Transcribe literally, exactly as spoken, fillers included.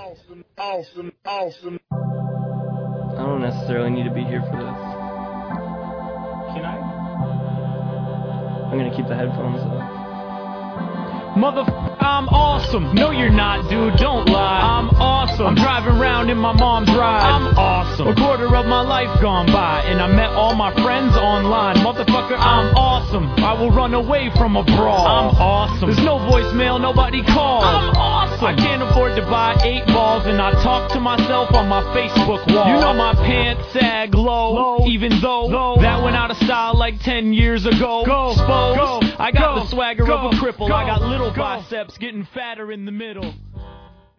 awesome, awesome, awesome. I don't necessarily need to be here for this. Can I? I'm gonna keep the headphones up. Mother, I'm awesome. No, you're not, dude. Don't lie. I'm awesome. I'm driving around in my mom's ride. I'm awesome. A quarter of my life gone by, and I met all my friends online. Motherfucker, I'm awesome. I will run away from a brawl. I'm awesome. There's no voicemail, nobody calls. I'm awesome. I can't afford to buy eight balls, and I talk to myself on my Facebook wall. You know my pants sag low, low. Even though, though that went out of style like ten years ago. Go, Spose. Go. I got go. the swagger go. of a cripple. Go. I got little Go. biceps getting fatter in the middle.